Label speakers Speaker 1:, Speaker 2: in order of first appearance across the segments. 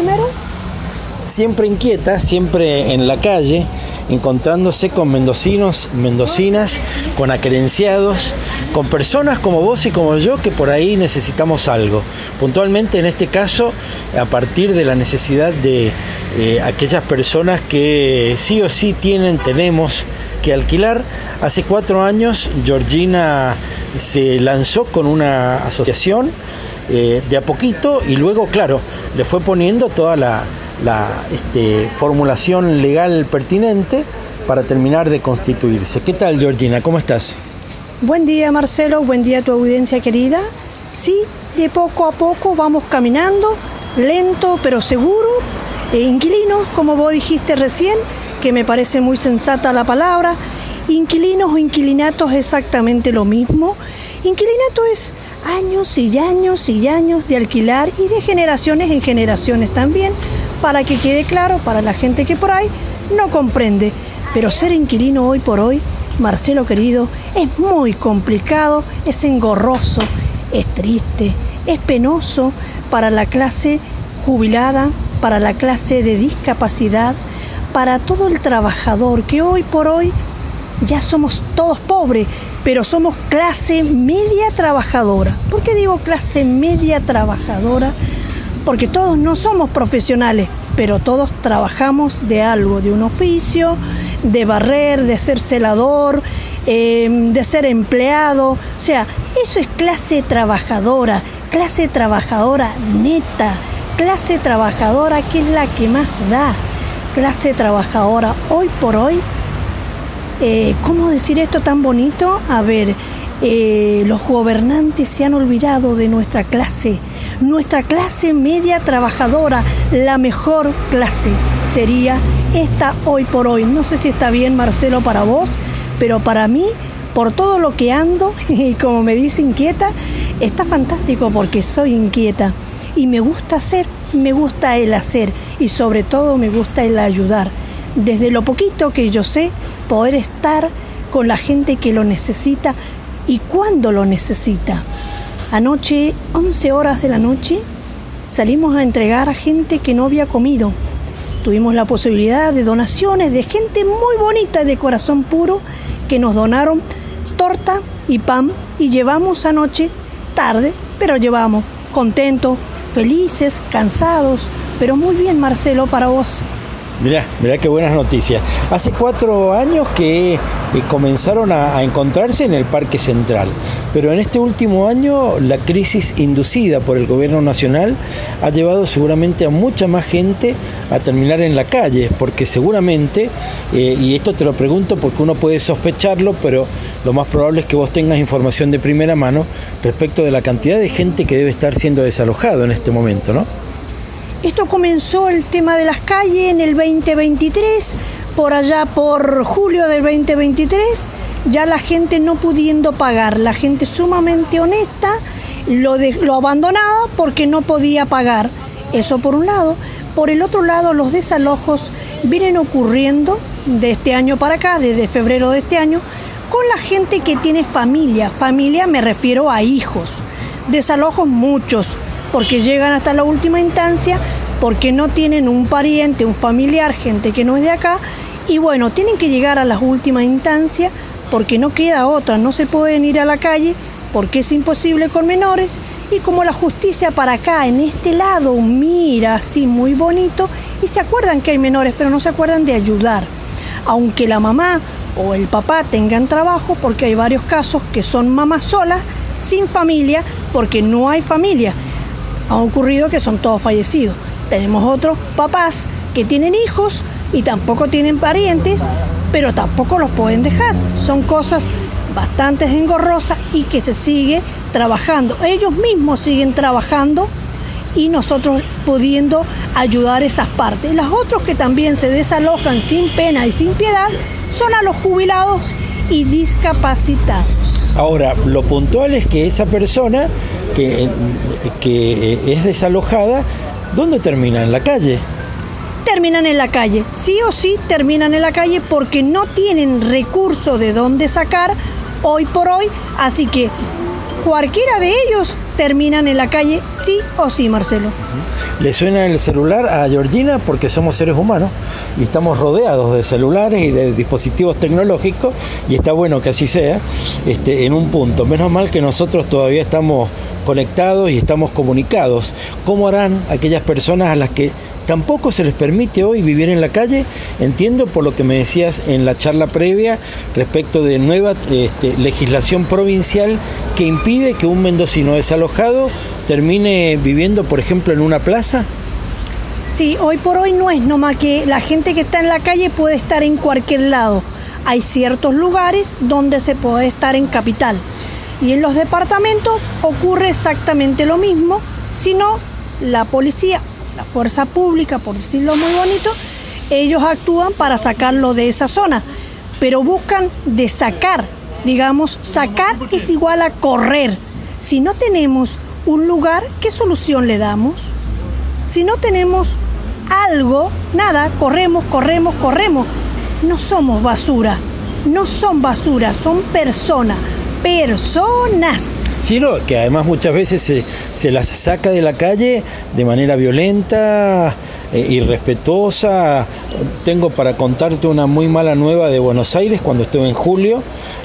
Speaker 1: primero?
Speaker 2: Siempre inquieta, siempre en la calle, encontrándose con mendocinos, mendocinas, con acerenciados, con personas como vos y como yo que por ahí necesitamos algo. Puntualmente en este caso, a partir de la necesidad de aquellas personas que sí o sí tenemos que alquilar. Hace 4 años Georgina se lanzó con una asociación de a poquito y luego, claro, le fue poniendo toda la formulación legal pertinente para terminar de constituirse. ¿Qué tal, Georgina? ¿Cómo estás?
Speaker 1: Buen día, Marcelo. Buen día a tu audiencia querida. Sí, de poco a poco vamos caminando, lento pero seguro. Inquilinos, como vos dijiste recién, que me parece muy sensata la palabra. Inquilinos o inquilinatos es exactamente lo mismo. Inquilinato es años y años y años de alquilar y de generaciones en generaciones también, para que quede claro para la gente que por ahí no comprende. Pero ser inquilino hoy por hoy, Marcelo querido, es muy complicado, es engorroso, es triste, es penoso para la clase jubilada, para la clase de discapacidad, para todo el trabajador que hoy por hoy ya somos todos pobres, pero somos clase media trabajadora. ¿Por qué digo clase media trabajadora? Porque todos no somos profesionales, pero todos trabajamos de algo, de un oficio, de barrer, de ser celador, de ser empleado. O sea, eso es clase trabajadora neta, clase trabajadora que es la que más da. Clase trabajadora hoy por hoy. ¿Cómo decir esto tan bonito? A ver, los gobernantes se han olvidado de nuestra clase media trabajadora, la mejor clase sería esta hoy por hoy. No sé si está bien, Marcelo, para vos, pero para mí, por todo lo que ando, y como me dice inquieta, está fantástico porque soy inquieta y me gusta hacer, me gusta el hacer y sobre todo me gusta el ayudar. Desde lo poquito que yo sé, poder estar con la gente que lo necesita y cuando lo necesita. Anoche, 11 horas de la noche, salimos a entregar a gente que no había comido. Tuvimos la posibilidad de donaciones de gente muy bonita, de corazón puro, que nos donaron torta y pan y llevamos anoche, tarde, pero llevamos, contentos, felices, cansados, pero muy bien, Marcelo, para vos.
Speaker 2: Mirá qué buenas noticias. Hace 4 años que comenzaron a encontrarse en el Parque Central, pero en este último año la crisis inducida por el gobierno nacional ha llevado seguramente a mucha más gente a terminar en la calle, porque seguramente, y esto te lo pregunto porque uno puede sospecharlo, pero lo más probable es que vos tengas información de primera mano respecto de la cantidad de gente que debe estar siendo desalojado en este momento, ¿no?
Speaker 1: Esto comenzó el tema de las calles en el 2023, por allá por julio del 2023, ya la gente no pudiendo pagar, la gente sumamente honesta lo abandonaba porque no podía pagar. Eso por un lado. Por el otro lado, los desalojos vienen ocurriendo de este año para acá, desde febrero de este año, con la gente que tiene familia. Familia me refiero a hijos. Desalojos muchos, porque llegan hasta la última instancia, porque no tienen un pariente, un familiar, gente que no es de acá, y bueno, tienen que llegar a las últimas instancias porque no queda otra, no se pueden ir a la calle porque es imposible con menores, y como la justicia para acá, en este lado, mira así muy bonito, y se acuerdan que hay menores, pero no se acuerdan de ayudar, aunque la mamá o el papá tengan trabajo, porque hay varios casos que son mamás solas, sin familia, porque no hay familia. Ha ocurrido que son todos fallecidos. Tenemos otros papás que tienen hijos y tampoco tienen parientes, pero tampoco los pueden dejar. Son cosas bastante engorrosas y que se sigue trabajando. Ellos mismos siguen trabajando y nosotros pudiendo ayudar esas partes. Los otros que también se desalojan sin pena y sin piedad son a los jubilados y discapacitados.
Speaker 2: Ahora, lo puntual es que esa persona que es desalojada, ¿dónde termina? ¿En la calle?
Speaker 1: Terminan en la calle, sí o sí terminan en la calle porque no tienen recursos de dónde sacar hoy por hoy, así que cualquiera de ellos terminan en la calle sí o sí, Marcelo.
Speaker 2: Le suena el celular a Georgina porque somos seres humanos y estamos rodeados de celulares y de dispositivos tecnológicos, y está bueno que así sea, en un punto. Menos mal que nosotros todavía estamos conectados y estamos comunicados. ¿Cómo harán aquellas personas a las que tampoco se les permite hoy vivir en la calle? Entiendo por lo que me decías en la charla previa respecto de nueva legislación provincial que impide que un mendocino desalojado termine viviendo, por ejemplo, en una plaza.
Speaker 1: Sí, hoy por hoy no es nomás que la gente que está en la calle puede estar en cualquier lado. Hay ciertos lugares donde se puede estar en capital. Y en los departamentos ocurre exactamente lo mismo, sino la policía, la fuerza pública, por decirlo muy bonito, ellos actúan para sacarlo de esa zona, pero buscan de sacar, digamos, sacar es igual a correr. Si no tenemos un lugar, ¿qué solución le damos? Si no tenemos algo, nada, corremos. No somos basura, no son basura, son personas.
Speaker 2: Sí, no, que además muchas veces se las saca de la calle de manera violenta, irrespetuosa. Tengo para contarte una muy mala nueva de Buenos Aires cuando estuve en julio.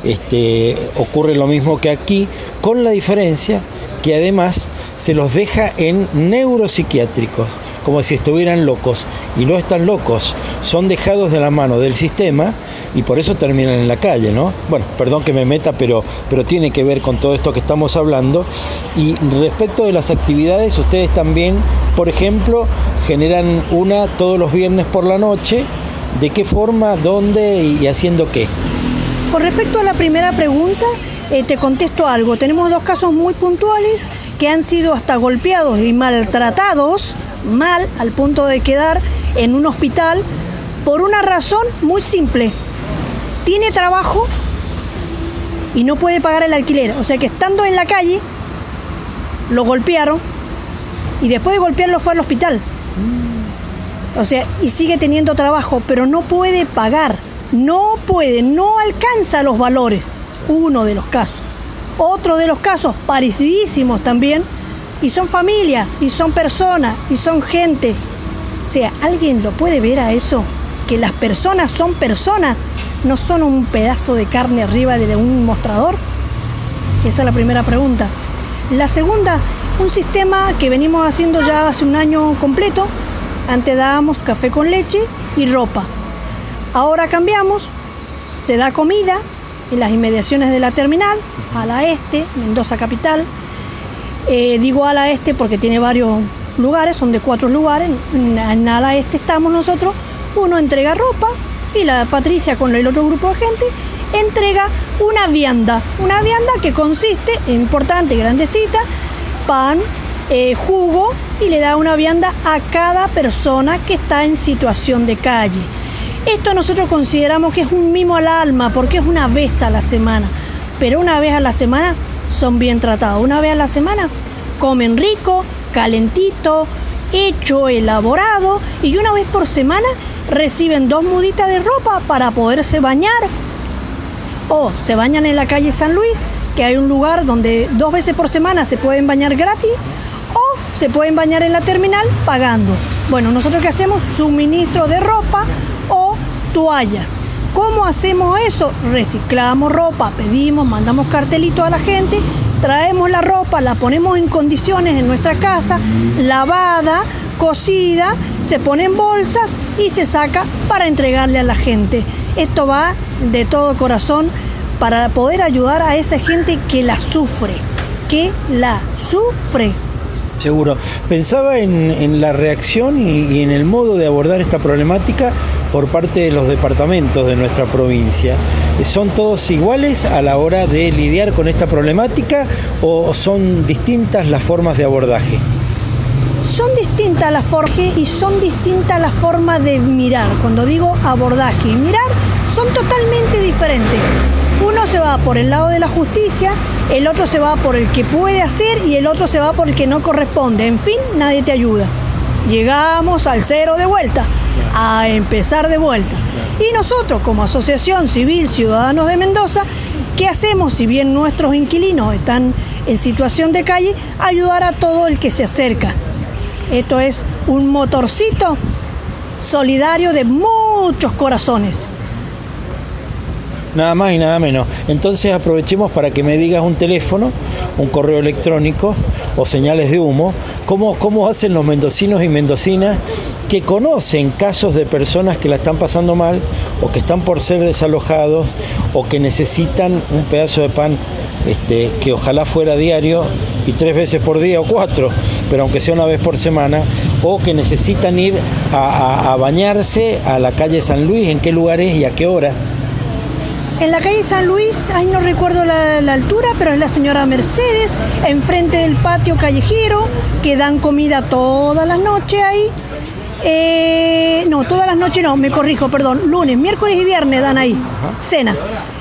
Speaker 2: Ocurre lo mismo que aquí, con la diferencia que además se los deja en neuropsiquiátricos, como si estuvieran locos, y no están locos, son dejados de la mano del sistema y por eso terminan en la calle, ¿no? Bueno, perdón que me meta, pero tiene que ver con todo esto que estamos hablando. Y respecto de las actividades, ustedes también, por ejemplo, generan una todos los viernes por la noche. ¿De qué forma, dónde y haciendo qué?
Speaker 1: Con respecto a la primera pregunta, te contesto algo. Tenemos 2 casos muy puntuales que han sido hasta golpeados y maltratados, mal al punto de quedar en un hospital, por una razón muy simple. Tiene trabajo y no puede pagar el alquiler. O sea que estando en la calle, lo golpearon y después de golpearlo fue al hospital. O sea, y sigue teniendo trabajo, pero no puede pagar. No puede, no alcanza los valores. Uno de los casos. Otro de los casos, parecidísimos también, y son familia, y son personas, y son gente. O sea, ¿alguien lo puede ver a eso? Que las personas son personas, no son un pedazo de carne arriba de un mostrador. Esa es la primera pregunta. La segunda, un sistema que venimos haciendo ya hace un año completo. Antes dábamos café con leche y ropa. Ahora cambiamos, se da comida en las inmediaciones de la terminal, ala este, Mendoza capital. Digo ala este porque tiene varios lugares, son de 4 lugares. En ala este estamos nosotros. Uno entrega ropa y la Patricia con el otro grupo de gente entrega una vianda que consiste, importante, grandecita, pan, jugo, y le da una vianda a cada persona que está en situación de calle. Esto nosotros consideramos que es un mimo al alma porque es una vez a la semana, pero una vez a la semana son bien tratados. Una vez a la semana comen rico, calentito, hecho, elaborado, y una vez por semana reciben 2 muditas de ropa para poderse bañar. O se bañan en la calle San Luis, que hay un lugar donde 2 veces por semana se pueden bañar gratis, o se pueden bañar en la terminal pagando. Bueno, nosotros ¿qué hacemos? Suministro de ropa o toallas. ¿Cómo hacemos eso? Reciclamos ropa, pedimos, mandamos cartelito a la gente, traemos la ropa, la ponemos en condiciones en nuestra casa, lavada, cocida, se pone en bolsas y se saca para entregarle a la gente. Esto va de todo corazón para poder ayudar a esa gente que la sufre,
Speaker 2: Seguro. Pensaba en la reacción y en el modo de abordar esta problemática por parte de los departamentos de nuestra provincia. ¿Son todos iguales a la hora de lidiar con esta problemática o son distintas las formas de abordaje?
Speaker 1: Son distintas las formas y son distintas las formas de mirar. Cuando digo abordaje y mirar, son totalmente diferentes. Uno se va por el lado de la justicia, el otro se va por el que puede hacer y el otro se va por el que no corresponde. En fin, nadie te ayuda. Llegamos al cero de vuelta, a empezar de vuelta. Y nosotros, como Asociación Civil Ciudadanos de Mendoza, ¿qué hacemos? Si bien nuestros inquilinos están en situación de calle, ayudar a todo el que se acerca. Esto es un motorcito solidario de muchos corazones.
Speaker 2: Nada más y nada menos. Entonces aprovechemos para que me digas un teléfono, un correo electrónico o señales de humo. ¿Cómo hacen los mendocinos y mendocinas que conocen casos de personas que la están pasando mal o que están por ser desalojados o que necesitan un pedazo de pan que ojalá fuera diario y 3 veces por día o 4, pero aunque sea una vez por semana, o que necesitan ir a bañarse a la calle San Luis? ¿En qué lugar es y a qué hora?
Speaker 1: En la calle San Luis, ahí no recuerdo la altura, pero es la señora Mercedes, enfrente del patio callejero, que dan comida todas las noches ahí. No, todas las noches no, me corrijo, perdón, lunes, miércoles y viernes dan ahí, cena.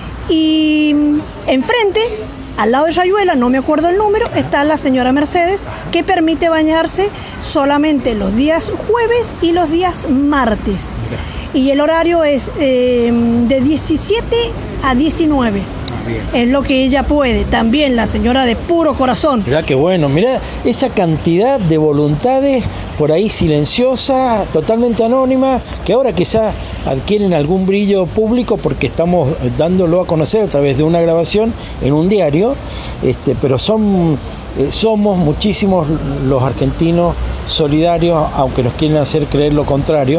Speaker 1: Y enfrente, al lado de Rayuela, no me acuerdo el número, está la señora Mercedes, que permite bañarse solamente los días jueves y los días martes. Y el horario es de 17 a 19. Es lo que ella puede. También la señora de puro corazón.
Speaker 2: Mirá qué bueno, mirá esa cantidad de voluntades por ahí silenciosa, totalmente anónima, que ahora quizá adquieren algún brillo público porque estamos dándolo a conocer a través de una grabación en un diario, pero somos muchísimos los argentinos solidarios, aunque nos quieren hacer creer lo contrario,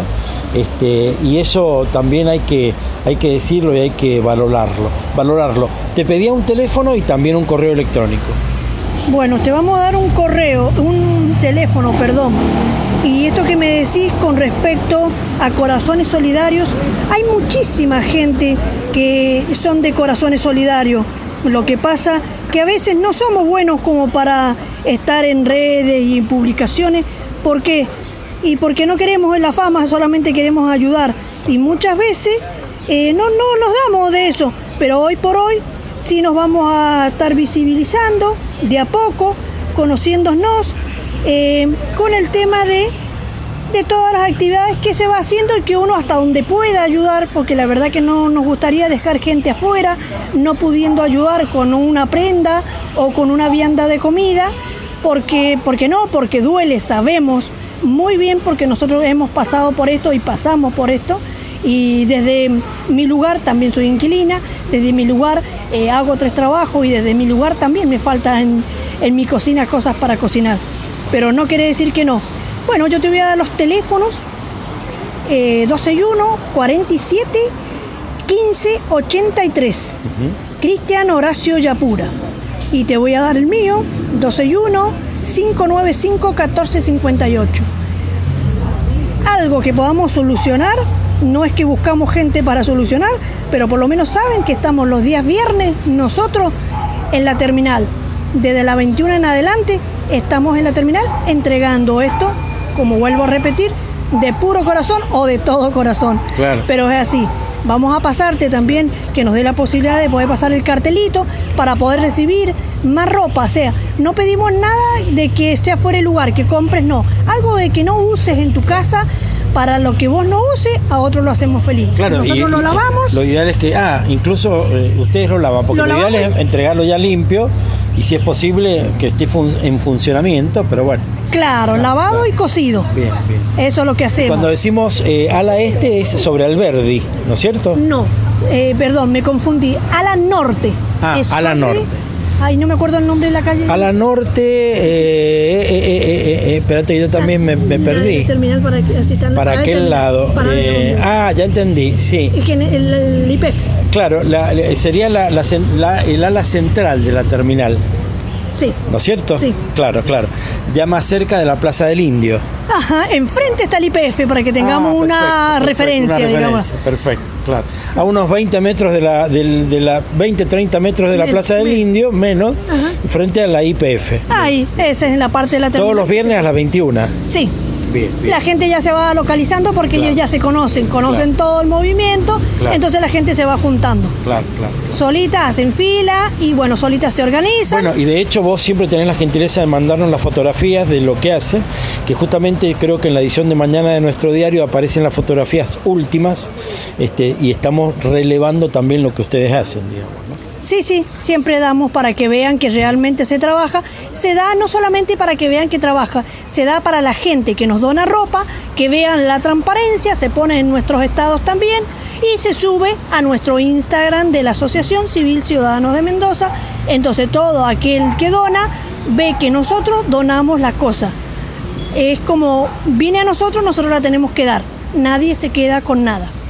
Speaker 2: y eso también hay que decirlo y hay que valorarlo. Te pedía un teléfono y también un correo electrónico.
Speaker 1: Bueno, te vamos a dar un teléfono, perdón. Y esto que me decís con respecto a Corazones Solidarios, hay muchísima gente que son de Corazones Solidarios. Lo que pasa que a veces no somos buenos como para estar en redes y en publicaciones. ¿Por qué? Y porque no queremos la fama, solamente queremos ayudar. Y muchas veces no nos damos de eso. Pero hoy por hoy sí nos vamos a estar visibilizando de a poco, conociéndonos con el tema de todas las actividades que se va haciendo y que uno hasta donde pueda ayudar, porque la verdad que no nos gustaría dejar gente afuera, no pudiendo ayudar con una prenda o con una vianda de comida, porque duele, sabemos muy bien, porque nosotros hemos pasado por esto y pasamos por esto. Y desde mi lugar, también soy inquilina, desde mi lugar hago 3 trabajos y desde mi lugar también me faltan en mi cocina cosas para cocinar. Pero no quiere decir que no. Bueno, yo te voy a dar los teléfonos 261 47 15 83. Cristian Horacio Yapura. Y te voy a dar el mío, 261 595 1458. Algo que podamos solucionar. No es que buscamos gente para solucionar, pero por lo menos saben que estamos los días viernes nosotros en la terminal. Desde la 21 en adelante estamos en la terminal entregando esto, como vuelvo a repetir, de puro corazón o de todo corazón.
Speaker 2: Claro.
Speaker 1: Pero es así. Vamos a pasarte también, que nos dé la posibilidad de poder pasar el cartelito para poder recibir más ropa. O sea, no pedimos nada de que sea fuera de lugar, que compres, no. Algo de que no uses en tu casa. Para lo que vos no uses, a otros lo hacemos feliz.
Speaker 2: Claro,
Speaker 1: nosotros lo lavamos.
Speaker 2: Lo ideal es que, incluso ustedes lo lavan, porque lo ideal es entregarlo ya limpio y si es posible que esté en funcionamiento, pero bueno.
Speaker 1: Claro, lavado y cocido.
Speaker 2: Bien.
Speaker 1: Eso es lo que hacemos.
Speaker 2: Cuando decimos ala este es sobre Alberdi, ¿no es cierto?
Speaker 1: No, perdón, me confundí. Ala norte.
Speaker 2: Ala norte.
Speaker 1: Ay, no me acuerdo el nombre de la calle.
Speaker 2: A la norte, espérate, yo también me perdí.
Speaker 1: Terminal para
Speaker 2: aquel lado. Ya entendí, sí.
Speaker 1: Es que el IPF.
Speaker 2: Claro, sería el ala central de la terminal.
Speaker 1: Sí.
Speaker 2: ¿No es cierto?
Speaker 1: Sí.
Speaker 2: Claro. Ya más cerca de la Plaza del Indio.
Speaker 1: Ajá, enfrente está el IPF para que tengamos una referencia, digamos.
Speaker 2: Perfecto, claro. A unos 20 metros de la 20-30 metros de la Plaza del Indio, menos, frente a la IPF.
Speaker 1: Ahí, esa es la parte de la terminal.
Speaker 2: Todos los viernes a las 21.
Speaker 1: Sí.
Speaker 2: Bien.
Speaker 1: La gente ya se va localizando porque ellos ya se conocen todo el movimiento, entonces la gente se va juntando.
Speaker 2: Claro.
Speaker 1: Solita hacen fila y bueno, solitas se organizan.
Speaker 2: Bueno, y de hecho vos siempre tenés la gentileza de mandarnos las fotografías de lo que hacen, que justamente creo que en la edición de mañana de nuestro diario aparecen las fotografías últimas, y estamos relevando también lo que ustedes hacen, digamos, ¿no?
Speaker 1: Sí, siempre damos para que vean que realmente se trabaja. Se da no solamente para que vean que trabaja, se da para la gente que nos dona ropa, que vean la transparencia, se pone en nuestros estados también y se sube a nuestro Instagram de la Asociación Civil Ciudadanos de Mendoza. Entonces todo aquel que dona ve que nosotros donamos la cosa. Es como viene a nosotros la tenemos que dar. Nadie se queda con nada.